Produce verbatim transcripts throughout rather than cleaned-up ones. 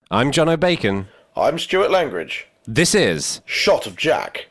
I'm John O'Bacon. I'm Stuart Langridge. This is Shot of Jack.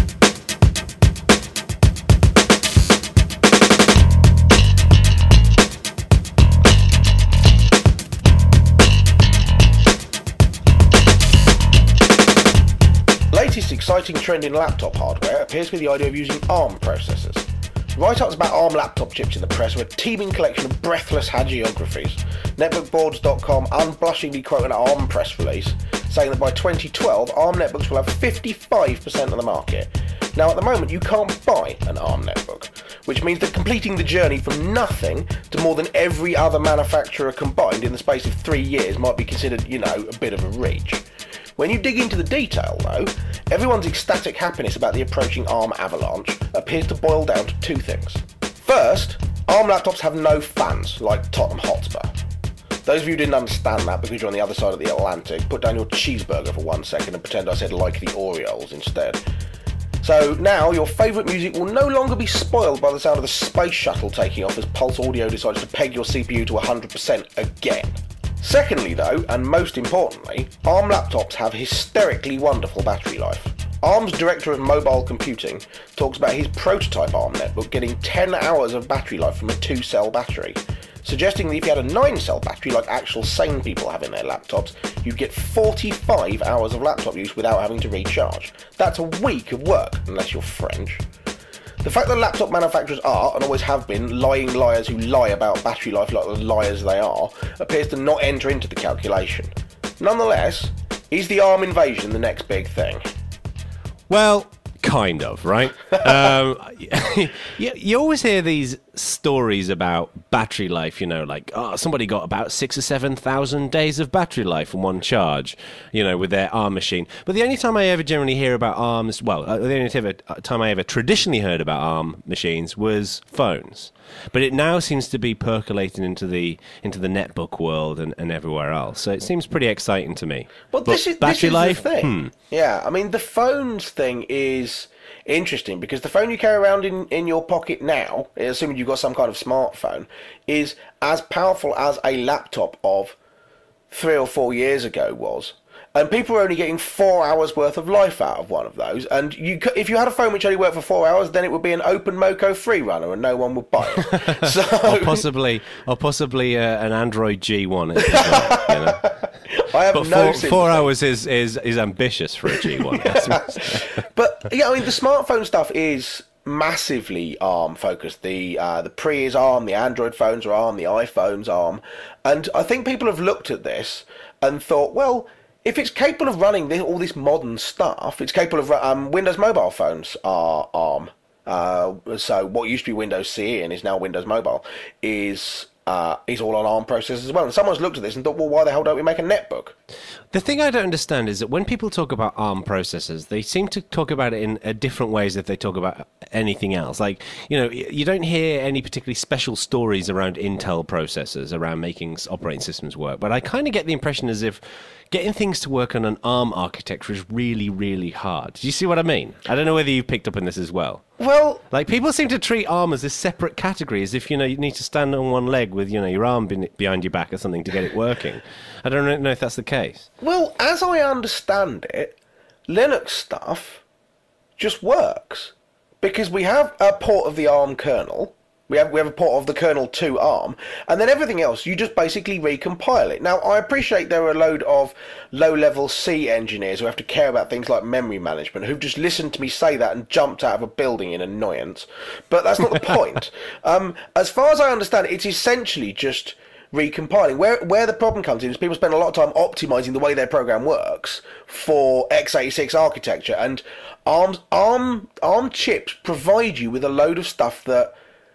Latest exciting trend in laptop hardware appears to be the idea of using ARM processors. Write-ups about ARM laptop chips in the press are a teeming collection of breathless hagiographies. Netbookboards dot com unblushingly quote an ARM press release saying that by twenty twelve, ARM netbooks will have fifty-five percent of the market. Now, at the moment, you can't buy an ARM netbook, which means that completing the journey from nothing to more than every other manufacturer combined in the space of three years might be considered, you know, a bit of a reach. When you dig into the detail, though, everyone's ecstatic happiness about the approaching ARM avalanche appears to boil down to two things. First, ARM laptops have no fans, like Tottenham Hotspur. Those of you who didn't understand that because you're on the other side of the Atlantic, put down your cheeseburger for one second and pretend I said like the Orioles instead. So now your favourite music will no longer be spoiled by the sound of the space shuttle taking off as Pulse Audio decides to peg your C P U to one hundred percent again. Secondly though, and most importantly, ARM laptops have hysterically wonderful battery life. ARM's Director of Mobile Computing talks about his prototype ARM netbook getting ten hours of battery life from a two-cell battery, suggesting that if you had a nine-cell battery like actual sane people have in their laptops, you'd get forty-five hours of laptop use without having to recharge. That's a week of work, unless you're French. The fact that laptop manufacturers are, and always have been, lying liars who lie about battery life like the liars they are, appears to not enter into the calculation. Nonetheless, is the ARM invasion the next big thing? Well, kind of, right? um, you, you always hear these stories about battery life, you know, like, oh, somebody got about six or seven thousand days of battery life in one charge, you know, with their ARM machine. But the only time I ever generally hear about ARMs, well, uh, the only ever, time I ever traditionally heard about ARM machines was phones. But it now seems to be percolating into the into the netbook world and, and everywhere else. So it seems pretty exciting to me. Well, but this is, battery this is life, the thing. Hmm. Yeah, I mean, the phones thing is interesting because the phone you carry around in, in your pocket now, assuming you've got some kind of smartphone, is as powerful as a laptop of three or four years ago was. And people are only getting four hours worth of life out of one of those. And you, if you had a phone which only worked for four hours, then it would be an open Moco free runner, and no one would buy it. So, or possibly, or possibly uh, an Android G one. As well, you know? I have but no four, four hours is, is is ambitious for a G one. But yeah, I mean, the smartphone stuff is massively ARM focused. The uh, the Pre is ARM, the Android phones are ARM, the iPhone's ARM, and I think people have looked at this and thought, well, if it's capable of running this, all this modern stuff, it's capable of... Um, Windows mobile phones are ARM. Uh, so what used to be Windows C E and is now Windows Mobile is uh, is all on ARM processors as well. And someone's looked at this and thought, well, why the hell don't we make a netbook? The thing I don't understand is that when people talk about ARM processors, they seem to talk about it in a different ways if they talk about anything else. Like, you know, you don't hear any particularly special stories around Intel processors, around making operating systems work. But I kind of get the impression as if getting things to work on an ARM architecture is really, really hard. Do you see what I mean? I don't know whether you've picked up on this as well. Well, like, people seem to treat ARM as a separate category, as if, you know, you need to stand on one leg with, you know, your arm behind your back or something to get it working. I don't know if that's the case. Well, as I understand it, Linux stuff just works. Because we have a port of the ARM kernel, we have we have a port of the kernel to ARM, and then everything else, you just basically recompile it. Now, I appreciate there are a load of low-level C engineers who have to care about things like memory management, who've just listened to me say that and jumped out of a building in annoyance. But that's not the point. Um, as far as I understand it, it's essentially just recompiling. Where where the problem comes in is people spend a lot of time optimizing the way their program works for x eighty-six architecture, and ARM ARM ARM chips provide you with a load of stuff that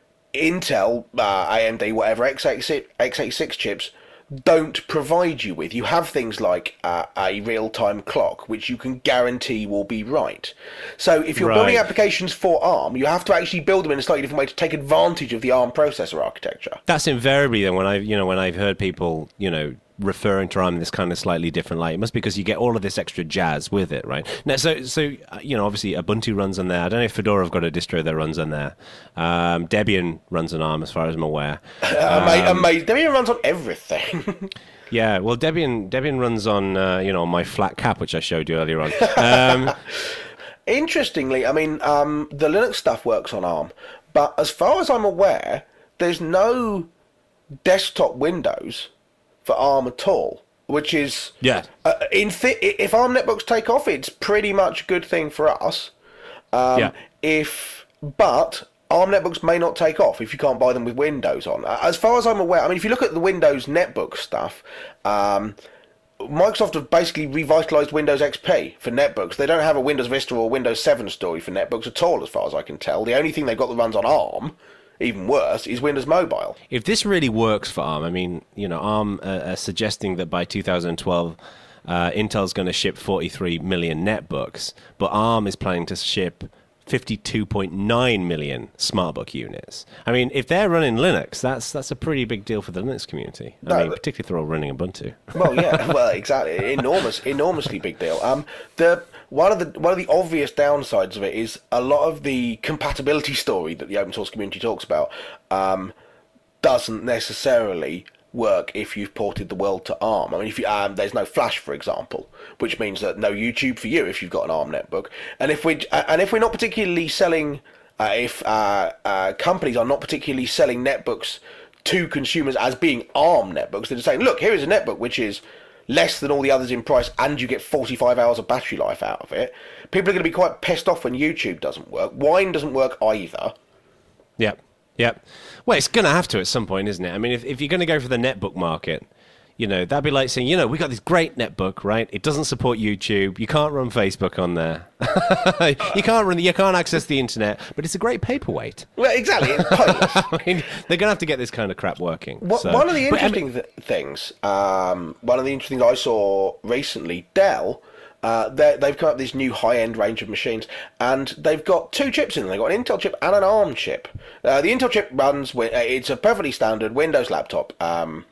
Intel, uh, A M D, whatever, x eighty-six chips don't provide you with. You have things like uh, a real-time clock, which you can guarantee will be right. So if you're right. building applications for ARM, you have to actually build them in a slightly different way to take advantage of the ARM processor architecture. That's invariably then when I, you know, when I've heard people, you know, referring to ARM in this kind of slightly different light. It must be because you get all of this extra jazz with it, right? Now, so, so you know, obviously Ubuntu runs on there. I don't know if Fedora have got a distro that runs on there. Um, Debian runs on ARM, as far as I'm aware. Uh, um, mate, mate, Debian runs on everything. Yeah, well, Debian Debian runs on uh, you know, on my flat cap, which I showed you earlier on. Um, Interestingly, I mean, um, the Linux stuff works on ARM, but as far as I'm aware, there's no desktop Windows for ARM at all, which is yeah. Uh, in th- if ARM netbooks take off, it's pretty much a good thing for us. Um, yeah. If but ARM netbooks may not take off if you can't buy them with Windows on. As far as I'm aware, I mean, if you look at the Windows netbook stuff, um, Microsoft have basically revitalized Windows X P for netbooks. They don't have a Windows Vista or Windows seven story for netbooks at all, as far as I can tell. The only thing they've got that runs on ARM, even worse, is Windows Mobile. If this really works for ARM, I mean, you know, ARM uh, are suggesting that by two thousand twelve, uh, Intel's going to ship forty-three million netbooks, but ARM is planning to ship fifty-two point nine million SmartBook units. I mean, if they're running Linux, that's that's a pretty big deal for the Linux community. I No, mean, particularly if they're all running Ubuntu. Well, yeah, well, exactly, enormous, enormously big deal. Um, the one of the one of the obvious downsides of it is a lot of the compatibility story that the open source community talks about um, doesn't necessarily work if you've ported the world to ARM. I mean, if you, um, there's no Flash, for example, which means that no YouTube for you if you've got an ARM netbook. And if we and if we're not particularly selling, uh, if uh, uh, companies are not particularly selling netbooks to consumers as being ARM netbooks, they're just saying, look, here is a netbook which is less than all the others in price, and you get forty-five hours of battery life out of it. People are going to be quite pissed off when YouTube doesn't work. Wine doesn't work either. Yep. Yep. Well, it's going to have to at some point, isn't it? I mean, if, if you're going to go for the netbook market, you know, that'd be like saying, you know, we got this great netbook, right? It doesn't support YouTube. You can't run Facebook on there. you can't run. You can't access the internet, but it's a great paperweight. Well, exactly. It's pointless. I mean, they're going to have to get this kind of crap working. What, so. One of the But, I interesting mean, th- things, um, one of the interesting things I saw recently, Dell. Uh, they've come up with this new high-end range of machines, and they've got two chips in them. They've got an Intel chip and an ARM chip. Uh, the Intel chip runs with, uh, it's a perfectly standard Windows laptop um,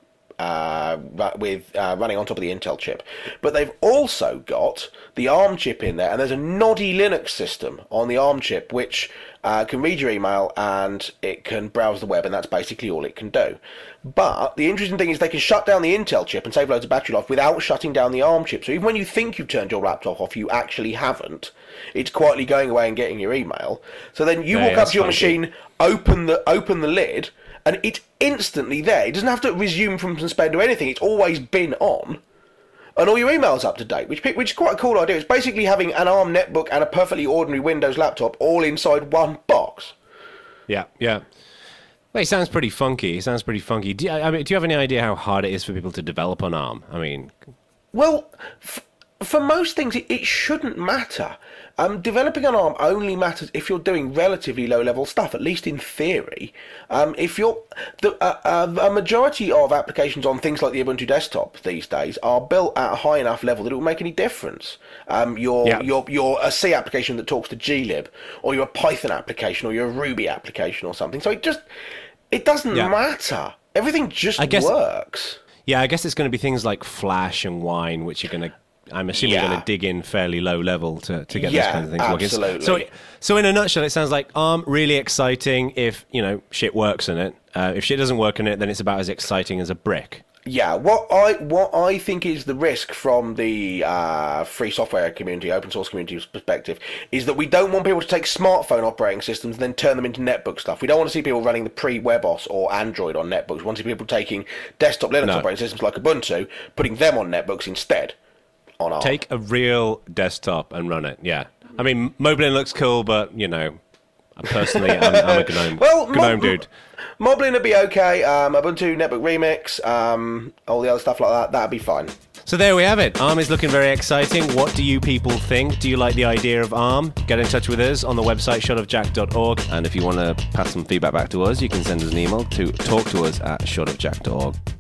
uh, with uh, running on top of the Intel chip. But they've also got the ARM chip in there, and there's a Noddy Linux system on the ARM chip, which uh, can read your email and it can browse the web, and that's basically all it can do. But the interesting thing is they can shut down the Intel chip and save loads of battery life without shutting down the ARM chip. So even when you think you've turned your laptop off, you actually haven't. It's quietly going away and getting your email. So then you Yeah, walk up that's to your funky. machine, open the open the lid, and it's instantly there. It doesn't have to resume from suspend or anything. It's always been on. And all your email's up to date, which which is quite a cool idea. It's basically having an ARM netbook and a perfectly ordinary Windows laptop all inside one box. yeah, yeah. Well, it sounds pretty funky. It sounds pretty funky. Do you, I mean, do you have any idea how hard it is for people to develop on ARM? I mean, Well, f- for most things, it, it shouldn't matter. Um, developing on ARM only matters if you're doing relatively low-level stuff, at least in theory. Um, if you're the, uh, uh, a majority of applications on things like the Ubuntu desktop these days are built at a high enough level that it will make any difference. Um, you're, Yeah. you're, you're a C application that talks to glib, or you're a Python application, or you're a Ruby application or something. So it just, it doesn't Yeah. matter. Everything just I guess- works. yeah, I guess it's going to be things like Flash and Wine, which are going to, I'm assuming, Yeah. going to dig in fairly low level to, to get Yeah, those kinds of things working. absolutely. So, so in a nutshell, it sounds like ARM really exciting if, you know, shit works in it. Uh, if shit doesn't work in it, then it's about as exciting as a brick. Yeah, what I what I think is the risk from the uh, free software community, open source community's perspective, is that we don't want people to take smartphone operating systems and then turn them into netbook stuff. We don't want to see people running the pre-WebOS or Android on netbooks. We want to see people taking desktop Linux No. operating systems like Ubuntu, putting them on netbooks instead. On ARM. Take a real desktop and run it. Yeah, I mean, Moblin looks cool, but you know, personally, I'm, I'm a GNOME, Well, GNOME Mob- dude. Moblin would be okay. Um, Ubuntu Netbook Remix, um, all the other stuff like that, that'd be fine. So there we have it. ARM is looking very exciting. What do you people think? Do you like the idea of ARM? Get in touch with us on the website shot of jack dot org. And if you want to pass some feedback back to us, you can send us an email to talk to us at shot of jack dot org.